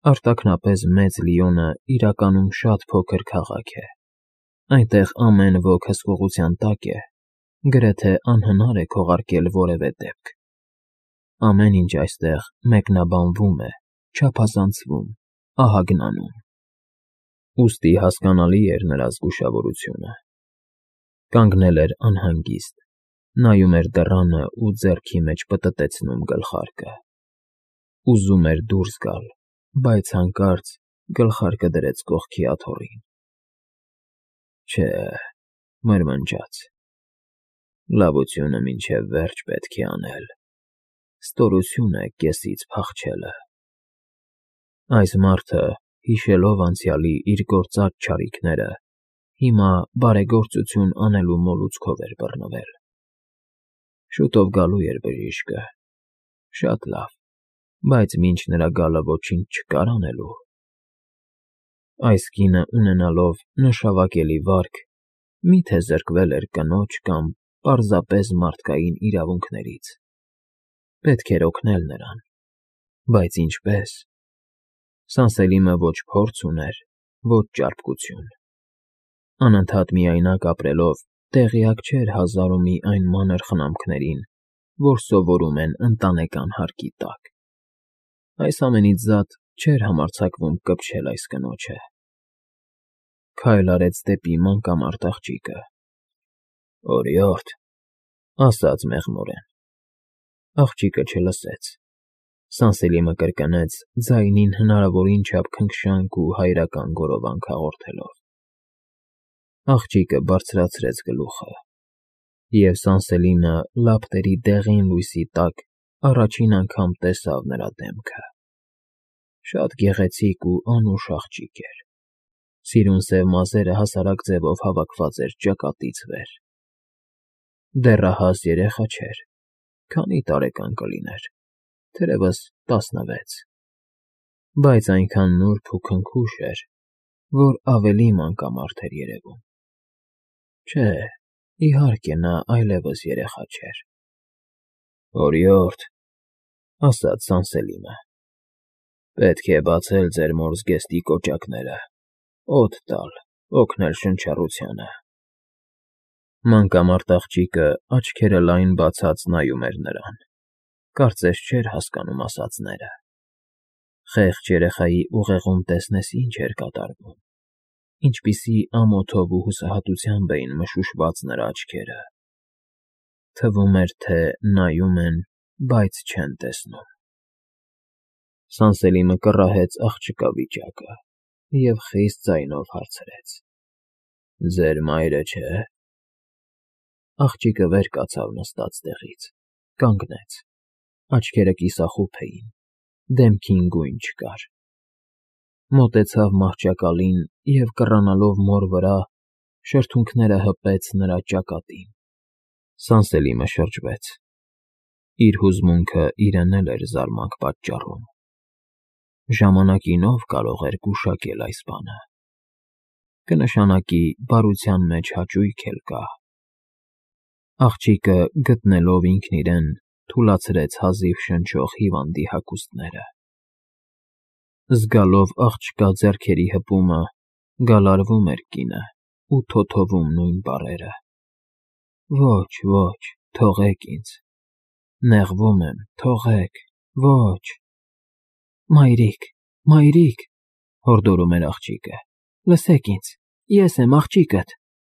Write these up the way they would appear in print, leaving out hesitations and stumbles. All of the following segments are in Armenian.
Արտաքնապես մեծ Լիոնը իրականում շատ փոքր քաղաք է։ Այնտեղ ամեն ոք հսկողության տակ է, գրեթե անհնար է քողարկել որևէ դեպք։ Ամեն ինչ այստեղ մեկնաբանվում է, չափազանցվում, ահագնանում։ Ուստի հասկանալի էր նրա զգուշավորությունը։ Կանգնել էր անհանգիստ, նայում էր դռանը ու ձեռքի մեջ պտտեցնում գլխարկը։ Ուզում էր դուրս գալ, բայց հանկարծ գլխարկը դրեց կողքի աթոռին։ Չէ, մրմնջաց. լավությունը մինչև վերջ պետք է անել, ստորություն է կեսից փախչելը։ Այս մարդը, հիշելով անցյալի իր գործած չարիքները, հիմա բարեգործություն անելու մոլուցքով էր բռնվել։ Շուտով գալու էր բժիշկը, շատ լավ, բայց մինչ նրա գալը ոչինչ չկար անելու։ Այս կինը ունենալով նշավակելի վարք, մի՞թե զրկվել էր կնոջ կամ պարզապես մարդկային իրավունքներից։ Պետք էր օգնել նրան, բայց ինչպե՞ս։ Սանսելիմը ոչ փորձ ուներ, ոչ ճարպկություն։ Անընդհատ միայնակ ապրելով տեղյակ չէր հազար ու մի այն մանր խնամքներին, որ սովորում են ընտանեկան հարկի տակ։ Այս ամենից զատ չէր համարձակվում կպչել այս կնոջը։ Քայլ արեց դեպի մանկամարտ աղջիկը։ Օրիորդ, ասաց մեղմորեն։ Աղջիկը չլսեց։ Սանսելիմը կրկնեց, ձայնին հնարավորին չափ քնքշանք ու հայրական գորովանք հաղորդելով։ Աղջիկը բարձրացրեց գլուխը, և Սանսելիմը լապտերի դեղին լույսի տակ առաջին անգամ տեսավ նրա դեմքը։ Շատ գեղեցիկ ու անուշ աղջիկ էր։ Սիրուն սև մազերը հասարակ ձևով հավաքված էր ճակատից վեր։ Դեռահաս երեխա չէր, քանի տարեկան կլիներ, թերևս 16, բայց այնքան նուրբ ու քնքուշ էր, որ ավելի մանկամարտ էր երևում։ Չէ, իհարկե, նա այլևս երեխա չէր։ Օրիորդ, ասաց Սանսելիմը, պետք է բացել ձեր մոր զգեստի կոճակները, օդ տալ, օգնել շնչառությանը։ Մանկամարտ աղջիկը աչքերը լայն բացած նայում էր նրան, կարծես չէր հասկանում ասածները։ Խեղճ երեխայի ուղեղում տեսնես ինչ էր կատարվում, ինչպիսի ամոթով ու հուսահատությամբ էին մշուշված նրա աչքերը։ Թվում էր, թե նայում են, բայց չեն տեսնում։ Սանսելիմը կռահեց աղջկա վիճակը և խիստ ձայնով հարցրեց. Ձեր մայրը չէ՞։ Աղջիկը վեր կացավ նստած տեղից, կանգնեց, աչքերը կիսախուփ էին, դեմքին գույն չկար։ Մոտեցավ մահճակալին և կռանալով մոր վրա, շրթունքները հպեց նրա ճակատին։ Սանսելիմը շրջվեց։ Իր հուզմունքը իրեն էլ էր զարմանք պատճառում։ Ժամանակին ով կարող էր գուշակել այս բանը։ Կնշանակի բարության մեջ հաճույք էլ կա։ Աղջիկը, գտնելով ինքն իրեն, թուլացրեց հազիվ շնչող հիվանդի հագուստները։ Զգալով աղջկա ձեռքերի հպումը, գալարվում էր կինը ու թոթովում նույն բառերը. Ոչ, ոչ, թողեք ինձ, նեղվում եմ, թողեք, ոչ։ Մայրիկ, մայրիկ, հորդորում էր աղջիկը, լսեք ինձ, ես եմ աղջիկդ։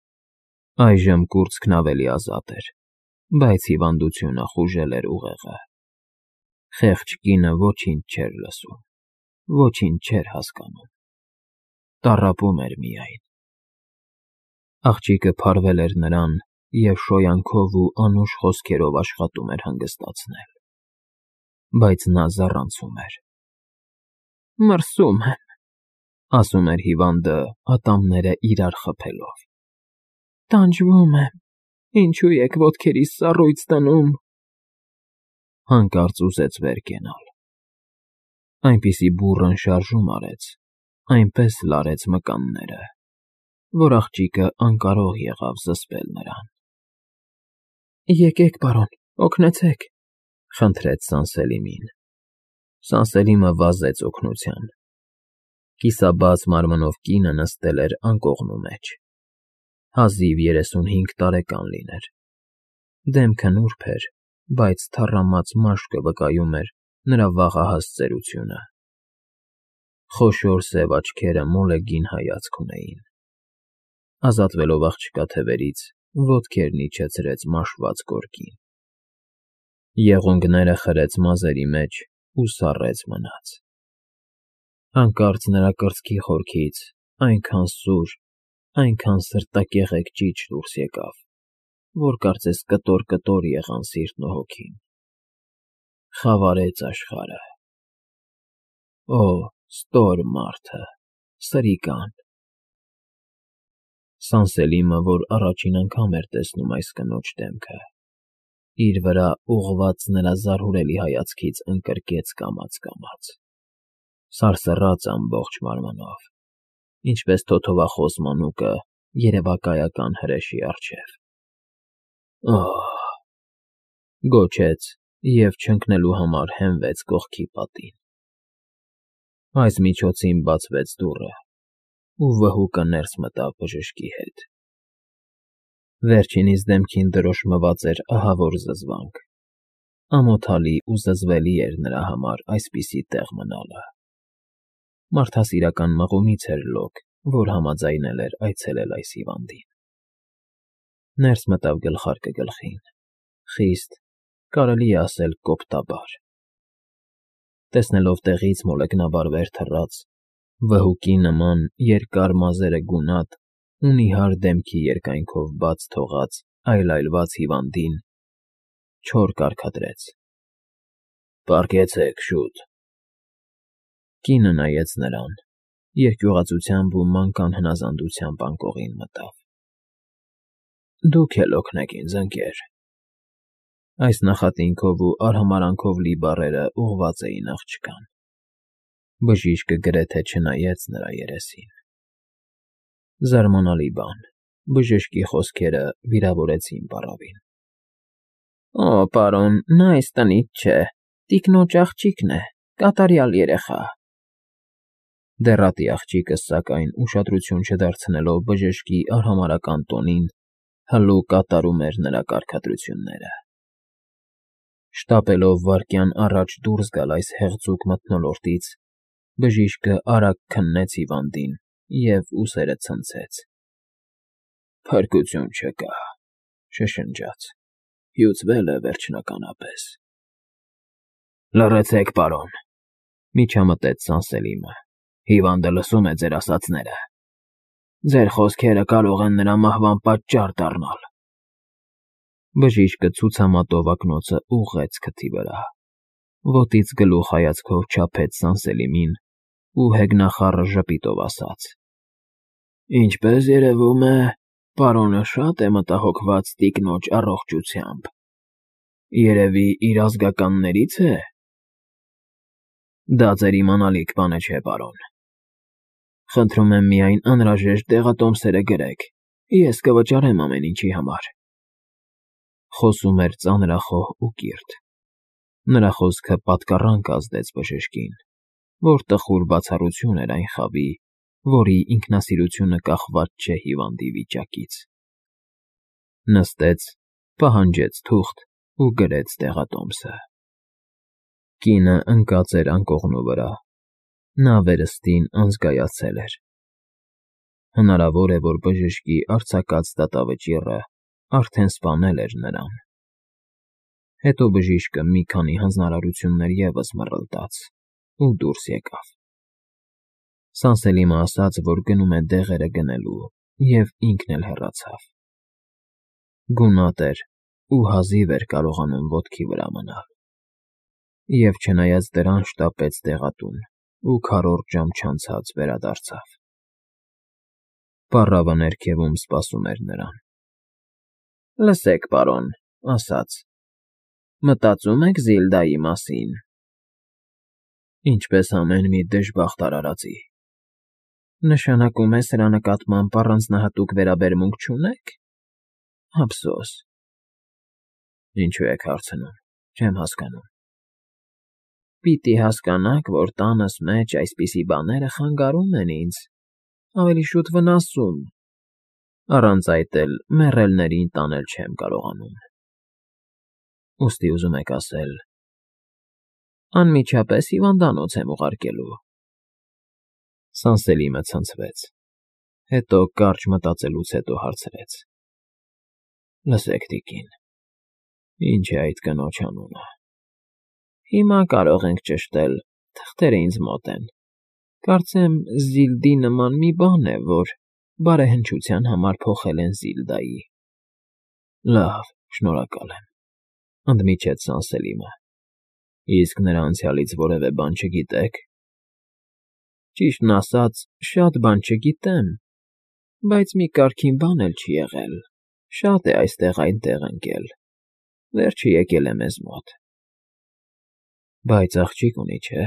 Այժմ կուրծքն ավելի ազատ էր, բայց հիվանդությունը խուժել էր ուղեղը։ Խեղճ կինը ոչինչ չէր լսում, ոչինչ չէր հասկանում։ Տառապում էր միայն։ Աղջիկը փարվել էր նրան և շոյանքով ու անուշ խոսքերով աշխատում էր հանգստացնել։ Բայց նա զառանցում էր։ Մրսում եմ, ասում էր հիվանդը, ատամները իրար խփելով։ Տանջվում եմ, ինչու եք ոտքերիս սառույց դնում։ Հանկարծ ուզեց վեր կենալ։ Այնպիսի բուռն շարժում արեց, այնպես լարեց մկանները, որ աղջիկը անկարող եղավ զսպել նրան։ Եկեք, պարոն, օգնեցեք, խնդրեց Սանսելիմին։ Սանսելիմը վազեց օգնության, Կիսաբաց մարմնով կինը նստել էր անկողնու մեջ։ Հազիվ 35 տարեկան լիներ։ Դեմքը նուրբ էր, բայց թառամած մաշկը վկայում էր նրա վաղահաս ծերությունը։ Խոշոր սև աչքերը մոլեգին հայացք ունեին։ Ազատվելով աղջկա թևերից, ոտքերն իջեցրեց մաշված գորգին։ Եղունգները խրեց մազերի մեջ ու սառեց մնաց։ Հանկարծ նրա կրծքի խորքից այնքան սուր, այնքան սրտակեղեկ ճիչ դուրս եկավ, որ կարծես կտոր-կտոր եղան սիրտն ու հոգին։ Խավարեց աշխարհը։ Օ, ստոր մարդը, սրիկան։ Սանսելիմը, որ առաջին անգամ էր տեսնում այս կնոջ դեմքը, իր վրա ուղղված նրա զարհուրելի հայացքից ընկրկեց կամաց, սարսռաց ամբողջ մարմնով, ինչպես թոթովախոս մանուկը երևակայական հրեշի առջև։ Օհ, գոչեց և չընկնելու համար հենվեց կողքի պատին։ Այս միջոցին բացվեց դուռը, ու վհուկը ներս մտավ բժշկի հետ։ Վերջինիս դեմքին դրոշմված էր ահավոր զզվանք։ Ամոթալի ու զզվելի էր նրա համար այսպիսի տեղ մնալը։ Մարդասիրական մղումից էր լոկ, որ համաձայնել էր այցելել այս հիվանդին։ Ներս մտավ գլխարկը գլխին, խիստ, կարելի է ասել կոպտաբար։ Տեսնելով տեղից մոլեգնաբար վեր թռած, վհուկի նման երկար մազերը գունատ ու նիհար դեմքի երկայնքով բաց թողած այլայլված հիվանդին, չոր կարգադրեց. «Պառկեցեք, շուտ»։ Կինը նայեց նրան, երկյուղածությամբ ու մանկան հնազանդությամբ անկողին մտավ։ «Դուք էլ օգնեք ինձ, ընկեր»։ Այս նախատինքով ու արհամարհանքով լի բառերը ուղղված էին աղջկան։ Բժիշկը գրեթե չնայեց նրա երեսին։ Զարմանալի բան, բժշկի խոսքերը վիրավորեցին պառավին։ «Օ, պարոն, նա այս տնից չէ, տիկնոջ աղջիկն է, կատարյալ երեխա»։ Դեռատի աղջիկը, սակայն, ուշադրություն չդարձնելով բժշկի արհամարհական տոնին, հլու կատարում էր նրա կարգադրությունները։ Շտապելով վայրկյան առաջ դուրս գալ այս հեղձուկ մթնոլորտից, բժիշկը արագ քննեց հիվանդին և ուսերը ցնցեց։ «Փրկություն չկա», շշնջաց, «հյուծվել է վերջնականապես»։ «Լռեցեք, պարոն», միջամտեց Սանսելիմը, «հիվանդը լսում է ձեր ասածները։ Ձեր խոսքերը կարող են նրա մահվան պատճառ դառնալ»։ Բժիշկը ցուցամատով ակնոցը ուղղեց քթի վրա, ոտից գլուխ հայացքով չափեց Սանսելիմին ու հեգնախառը ժպիտով ասաց. «Ինչպես երևում է, պարոնը շատ է մտահոգված տիկնոջ առողջությամբ։ Երևի իր ազգականներից է»։ «Դա ձեր իմանալիք բանը չէ, պարոն։ Խնդրում եմ միայն անհրաժեշտ դեղատոմսերը գրեք, ես կվճարեմ ամեն ինչի համար»։ Խոսում էր ծանրախոհ ու կիրթ։ Նրա խոսքը պատկառանք ազդեց բժշկին, որ տխուր բացառություն էր այն խավի, որի ինքնասիրությունը կախված չէ հիվանդի վիճակից։ Նստեց, պահանջեց թուղթ ու գրեց դեղատոմսը։ Կինը ընկած էր անկողնու վրա, նա վերստին անզգայացել էր։ Հնարավոր է, որ բժշկի արձակած դատավճիռը արդեն սպանել էր նրան։ Հետո բժիշկը մի քանի հանձնարարություններ ևս մռլտաց ու դուրս եկավ։ Սանսելիմը ասաց, որ գնում է դեղերը գնելու, և ինքն էլ հեռացավ։ Գունատ էր ու հազիվ էր կարողանում ոտքի վրա մնալ։ Եվ չնայած դրան շտապեց դեղատուն ու քառորդ ժամ չանցած վերադարձավ։ Պառավը ներքևում սպասում էր նրան։ «Լսեք, պարոն», ասաց, «մտածում եք Զիլդայի մասին»։ «Ինչպես ամեն մի դժբախտ արարածի»։ «Նշանակում է սրա նկատմամբ առանձնահատուկ վերաբերմունք չունե՞ք։ Ափսոս»։ «Ինչու եք հարցնում, չեմ հասկանում»։ Պիտի հասկանաք, որ տանս մեջ այսպիսի բաները խանգարում են ինձ, ավելի շուտ վնասում, առանց այդ էլ մեռելներին տանել չեմ կարողանում։ Ուստի ուզում եք ասել. անմիջապես հիվանդանոց եմ ուղարկելու։ Սանսելիմը ցնցվեց, հետո կարճ մտածելուց հետո հարցրեց. Լսեք, տիկին, ինչ է այդ կնոջ անունը։ Հիմա կարող ենք ճշտել, թղթերը ինձ մոտ են։ Կարծեմ Զիլդի նման մի բան է, որ բարեհնչության համար փոխել են Զիլդայի։ Լավ, շնորհակալ եմ, ընդմիջեց Սանսելիմը։ Իսկ նրա անցյալից որևէ բան չգիտեք։ Ճիշտն ասած, շատ բան չգիտեմ, բայց մի կարգին բան էլ չի եղել։ Շատ է այստեղ-այնտեղ ընկել։ Վերջը եկել է մեզ մոտ։ Բայց աղջիկ ունի, չէ՞։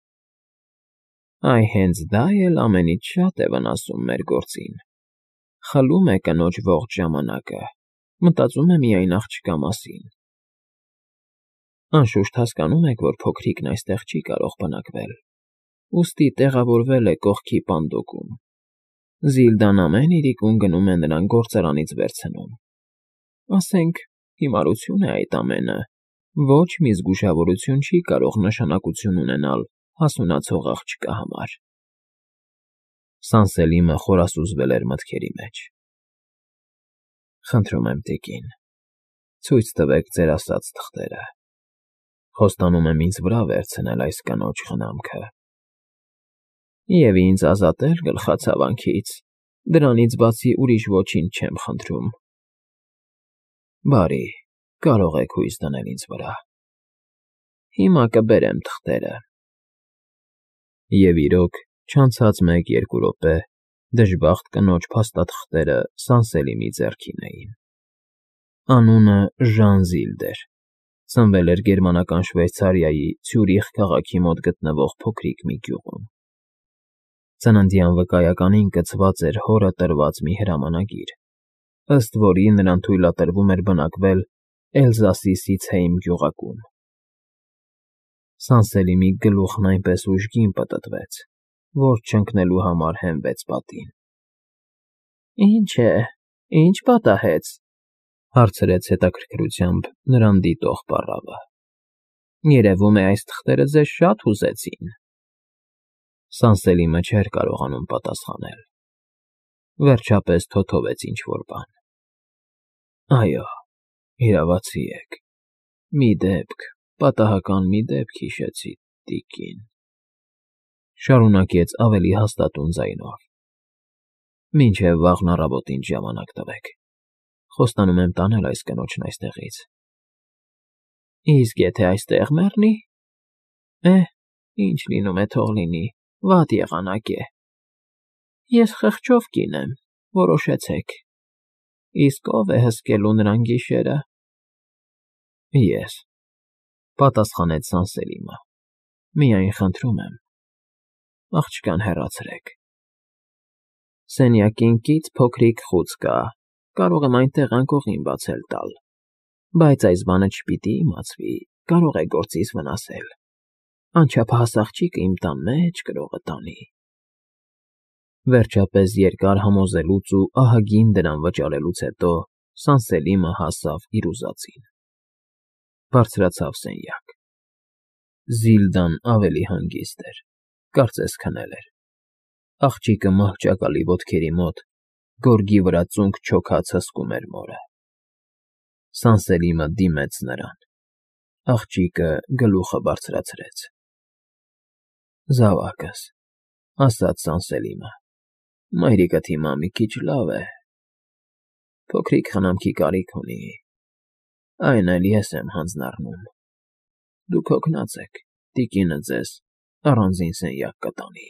Այ հենց դա էլ ամենից շատ է վնասում մեր գործին։ Խլում է կնոջ ողջ ժամանակը, մտածում է միայն աղջկա մասին։ Անշուշտ հասկանում եք, որ փոքրիկն այստեղ չի կարող բնակվել, ուստի տեղավորվել է կողքի պանդոկում։ Զիլդան ամեն իրիկուն գնում է նրան գործարանից վերցնում։ Ասենք, հիմարություն է այդ ամենը, ոչ մի զգուշավորություն չի կարող նշանակություն ունենալ հասունացող աղջկա համար։ Սանսելիմը խորասուզվել էր մտքերի մեջ։ Խնդրում եմ, տիկին, ցույց տվեք ձեր ասած թղթերը։ Խոստանում եմ ինձ վրա վերցնել այս կնոջ խնամքը։ Եվ ինձ ազատել գլխացավանքից, դրանից բացի ուրիշ ոչինչ չեմ խնդրում։ Բարի, կարող եք հույս դնել ինձ վրա։ Հիմա կբերեմ թղթերը։ Եվ իրոք, չանցած 1-2 րոպե, դժբախտ կնոջ փաստաթղթերը Սանսելիմի ձեռքին էին։ Անունը Ժան Զիլդ էր։ Ծնվել էր գերմանական Շվեյցարիայի Ցյուրիխ քաղաքի մոտ գտնվող փոքրիկ մի գյուղում։ Ծննդյան վկայականին կցված էր հորը տրված մի հրամանագիր, ըստ որի նրան թույլատրվում էր բնակվել Էլզասի Սիցհեյմ գյուղակում։ Սանսելիմի գլուխն այնպես ուժգին պտտվեց, որ չընկնելու համար հենվեց պատին։ Ինչ է, ինչ պատահեց, հարցրեց հետաքրքրությամբ նրան դիտող պառավը։ Երևում է այս թղթերը ձեզ շատ հուզեցին։ Սանսելիմը չէր կարողանում պատասխանել։ Վերջապես թոթովեց ինչ-որ բան։ Այո, իրավացի եք։ Մի դեպք, պատահական մի դեպք հիշեցի, տիկին, շարունակեց ավելի հաստատուն ձայնով։ Մինչև վաղն առավոտ ինձ ժամանակ տվեք։ Խոստանում եմ տանել այս կնոջն այստեղից։ Իսկ եթե այստեղ մեռնի։ Ինչ լինում է թող լինի, վատ եղանակ է։ Ես խղճով կին եմ, որոշեցեք։ Իսկ ով է հսկելու նրան գիշերը։ Ես, պատասխանեց Սանսելիմը։ Միայն խնդրում եմ, աղջկան հեռացրեք։ Սենյակին կից փոքրիկ խուց կա, կարող եմ այնտեղ անկողին բացել տալ, բայց այս բանը չպիտի իմացվի, կարող է գործիս վնասել։ Անչափահաս աղջիկը իմ տան մեջ կրողը տանի։ Վերջապես երկար համոզելուց ու ահագին դրամ վճարելուց հետո Սանսելիմը հասավ իր ուզածին։ Բարձրացավ սենյակ։ Զիլդան ավելի հանգիստ էր, կարծես քնել էր։ Աղջիկը մահճակալի ոտքերի մոտ գորգի վրա ծունկ չոքած հսկում էր մորը։ Սանսելիմը դիմեց նրան։ Աղջիկը գլուխը բարձրացրեց։ Զավակս, ասաց Սանսելիմը, մայրիկդ հիմա մի քիչ լավ է։ Փոքրիկ խնամքի կարիք ունի։ Այն էլ ես եմ հանձնառնում։ Դուք հոգնած եք, տիկինը ձեզ առանձին սենյակ կտանի։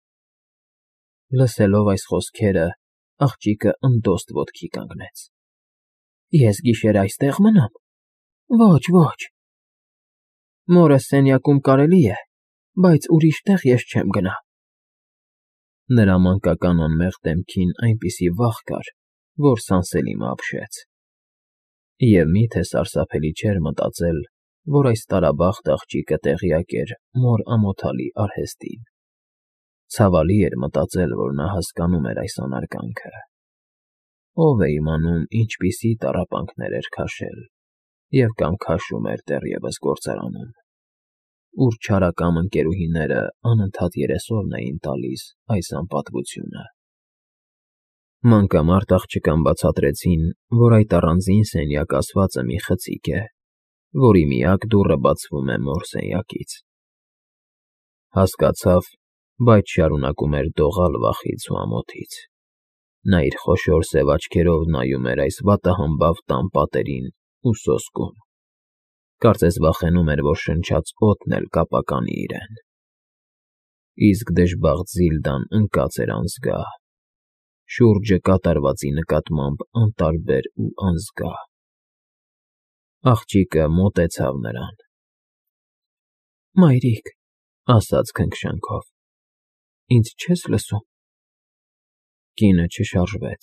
Լսելով այս խոսքերը, աղջիկը ընդոստ ոտքի կանգնեց։ Ես գիշերը այստեղ մնամ։ Ոչ, ոչ։ Մորս սենյակում կարելի է, բայց ուրիշ տեղ ես չեմ գնա։ Նրա մանկական անմեղ դեմքին այնպիսի վախ կար, որ Սանսելիմը ապշեց։ Եվ միթե սարսափելի չէր մտածել, որ այս տարաբախտ աղջիկը տեղյակ էր մոր ամոթալի արհեստին։ Ցավալի էր մտածել, որ նա հասկանում էր այս անարգանքը։ Ով է իմանում, ինչպիսի տառապանքներ էր քաշել և կամ քաշում էր դեռևս գործարանում, ուր չարակամ ընկերուհիները անընդհատ երեսովն էին տալիս այս անպատվությունը։ Մանկամարտ աղջկան բացատրեցին, որ այդ առանձին սենյակ ասվածը մի խցիկ է, որի միակ դուռը բացվում է մոր սենյակից։ Հասկացավ, բայց շարունակում էր դողալ վախից ու ամոթից։ Նա իր խոշոր սև աչքերով նայում էր այս վատահամբավ տան պատերին ու սոսկում։ Կարծես վախենում էր, որ շնչած օդն էլ կապականի իրեն։ Իսկ դժբախտ Զիլդան ընկած էր անզգա, շուրջը կատարվածի նկատմամբ անտարբեր ու անզգա։ Աղջիկը մոտեցավ նրան։ «Մայրիկ», ասաց քնքշանքով, «ինձ չե՞ս լսում»։ Կինը չշարժվեց։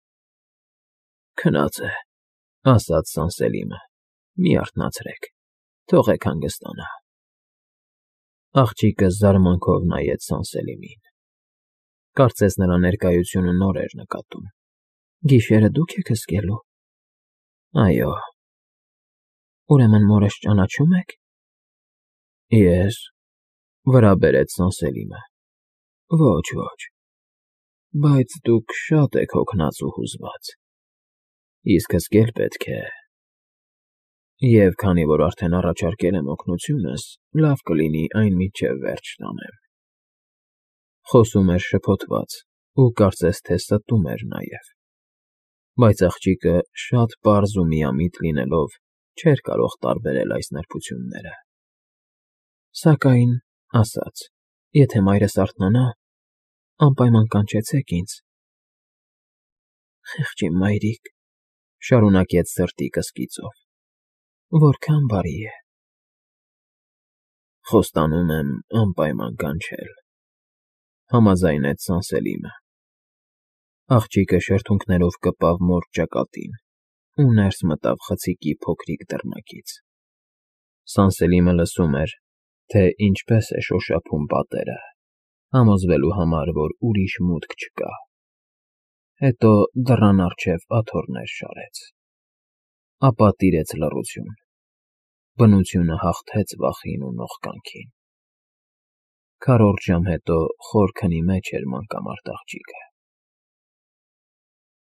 «Քնած է», ասաց Սանսելիմը, «մի արթնացրեք, թողեք հանգստանա»։ Աղջիկը զարմանքով նայեց Սանսելիմին։ Կարծես նրա ներկայությունը նոր էր նկատում։ «Գիշերը դուք եք հսկելու»։ «Այո»։ «Ուրեմն մորս ճանաչո՞ւմ եք»։ «Ես», վրա բերեց Սանսելիմը։ «Ոչ, ոչ, բայց դուք շատ եք հոգնած ու հուզված, իսկ հսկել պետք է։ Եվ քանի որ արդեն առաջարկել եմ օգնությունս, լավ կլինի այն մինչև վերջ տանեմ»։ Խոսում էր շփոթված ու կարծես թե ստում էր նաև, բայց աղջիկը շատ պարզ ու միամիտ լինելով չէր կարող տարբերել այս նրբությունները։ «Սակայն, ասաց, եթե մայրս արթնանա, անպայման կանչեցեք ինձ»։ «Խեղճ իմ մայրիկ», շարունակեց սրտի կսկիծով, «որքան բարի է»։ «Խոստանում եմ անպայման կանչել», համաձայնեց Սանսելիմը։ Աղջիկը շրթունքներով կպավ մոր ճակատին ու ներս մտավ խցիկի փոքրիկ դռնակից։ Սանսելիմը լսում էր, թե ինչպես է շոշափում պատերը, համոզվելու համար, որ ուրիշ մուտք չկա։ Հետո դռան առջև աթոռներ շարեց։ Ապա տիրեց լռություն։ Բնությունը հաղթեց վախին ու նողկանքին։ Քառորդ ժամ հետո խոր քնի մեջ էր մանկամարտ աղջիկը։